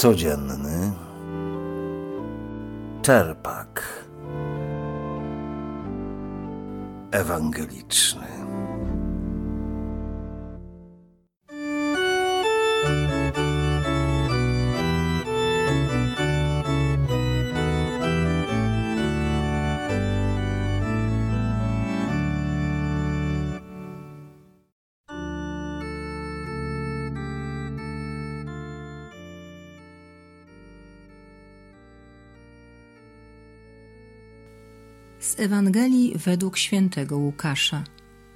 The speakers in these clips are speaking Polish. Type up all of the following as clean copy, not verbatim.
Codzienny czerpak ewangeliczny. Z Ewangelii według świętego Łukasza.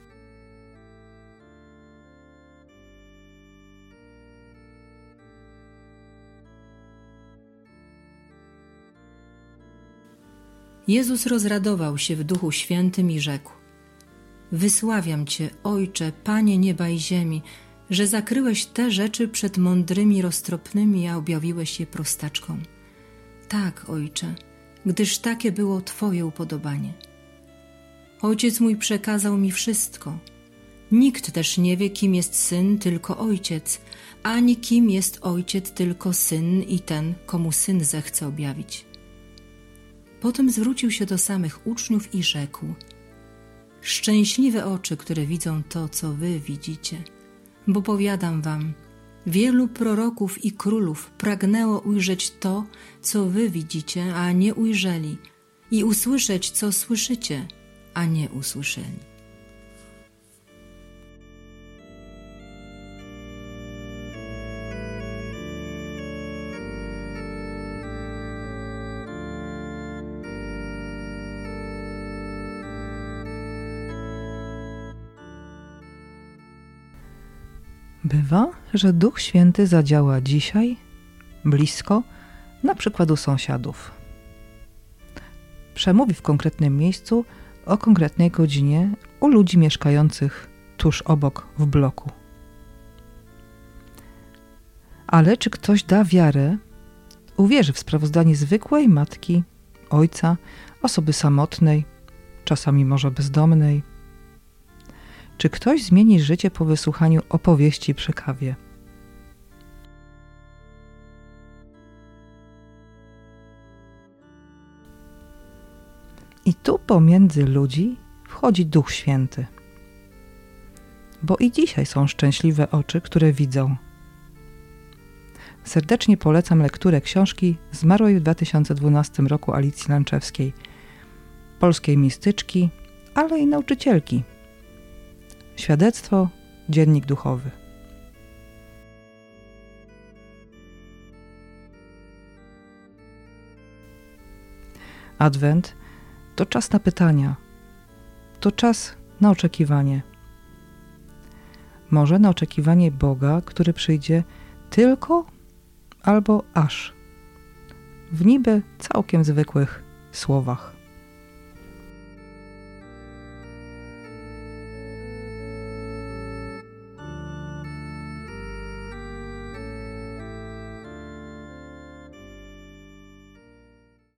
Jezus rozradował się w Duchu Świętym i rzekł: Wysławiam Cię, Ojcze, Panie nieba i ziemi, że zakryłeś te rzeczy przed mądrymi, roztropnymi, a objawiłeś je prostaczkom. Tak, Ojcze, gdyż takie było Twoje upodobanie. Ojciec mój przekazał mi wszystko. Nikt też nie wie, kim jest Syn, tylko Ojciec, ani kim jest Ojciec, tylko Syn i ten, komu Syn zechce objawić. Potem zwrócił się do samych uczniów i rzekł: Szczęśliwe oczy, które widzą to, co wy widzicie, bo powiadam wam, wielu proroków i królów pragnęło ujrzeć to, co wy widzicie, a nie ujrzeli, i usłyszeć, co słyszycie, a nie usłyszeli. Bywa, że Duch Święty zadziała dzisiaj, blisko, na przykład u sąsiadów. Przemówi w konkretnym miejscu, o konkretnej godzinie, u ludzi mieszkających tuż obok w bloku. Ale czy ktoś da wiarę, uwierzy w sprawozdanie zwykłej matki, ojca, osoby samotnej, czasami może bezdomnej? Czy ktoś zmieni życie po wysłuchaniu opowieści przy kawie? I tu pomiędzy ludzi wchodzi Duch Święty. Bo i dzisiaj są szczęśliwe oczy, które widzą. Serdecznie polecam lekturę książki zmarłej w 2012 roku Alicji Lanczewskiej, polskiej mistyczki, ale i nauczycielki. Świadectwo, dziennik duchowy. Adwent to czas na pytania, to czas na oczekiwanie. Może na oczekiwanie Boga, który przyjdzie tylko albo aż w niby całkiem zwykłych słowach.